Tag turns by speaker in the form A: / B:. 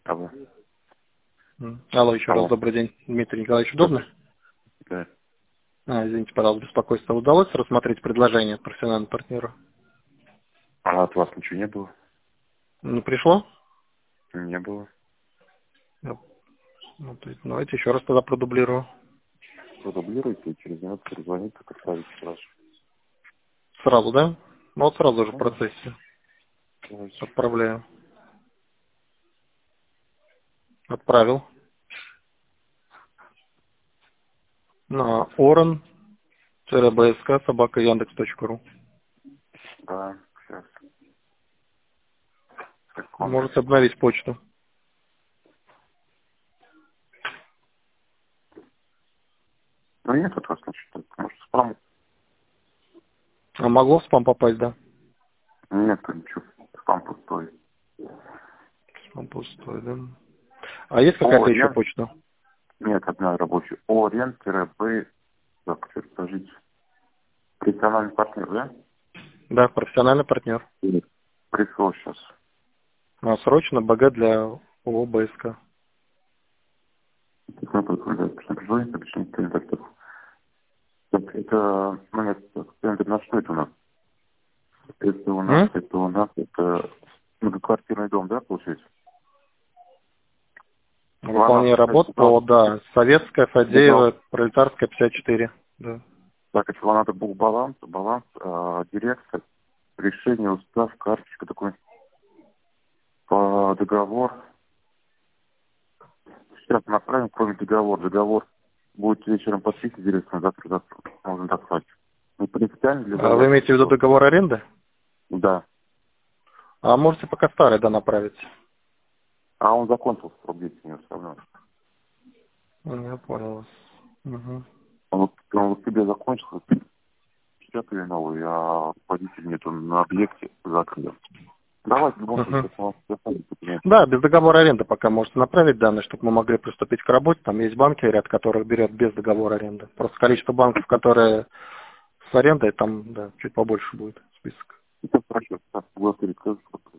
A: Алло.
B: Алло, еще раз
A: Алло.
B: добрый день. Дмитрий Николаевич, удобно?
A: Да.
B: Извините, пожалуйста, беспокойство. Удалось рассмотреть предложение от профессионального партнера?
A: А от вас ничего не было?
B: Не пришло?
A: Не было.
B: Да. Ну, то есть, давайте еще раз тогда продублирую.
A: Продублируйте, и через минуту перезвоните, как оставите сразу.
B: Сразу, да? Ну вот сразу же в
A: Ну, да.
B: процессе.
A: Давайте.
B: Отправляю. Отправил. На oran-bsk@yandex.ru.
A: Да, сейчас. Секунду.
B: Можете обновить почту.
A: Ну нет от вас ничего. Может, спам?
B: А могло в спам попасть, да?
A: Нет, ничего. Спам пустой.
B: Спам пустой, да? А есть какая-то еще
A: Ориент.
B: почта?
A: Нет, одна рабочая. Ориент-б. Так, что скажите. Профессиональный партнер, да?
B: Да, профессиональный партнер.
A: Или пришло сейчас.
B: А срочно БГ для ООО БСК.
A: Какой предлагает? Напряжение, обычный контактов. Так, это, ну нет, центр на что это у нас? Это многоквартирный дом, да, получается?
B: Выполнение работ по, да, Советская, Фадеева, Пролетарская, 54. Да.
A: Так, если вам надо был баланс, дирекция, решение, устав, карточка, такой по договор. Сейчас направим, кроме договора. Договор будет вечером подписан директором, завтра можно дослать. Ну, принципиально для
B: А вы
A: заявки.
B: имеете в виду договор аренды?
A: Да.
B: А можете пока старый, да, направить?
A: А он закончился срок действия все равно.
B: Я понял вас. Угу.
A: Он вот тебе закончился, печатали новый, а водитель нету на объекте закрыт. Давайте в любом случае, если у вас достанет документ.
B: Да, без договора аренды пока можете направить данные, чтобы мы могли приступить к работе. Там есть банки, ряд которых берет без договора аренды. Просто количество банков, которые с арендой, там, да, чуть побольше будет список.
A: Это хорошо. Так, вот,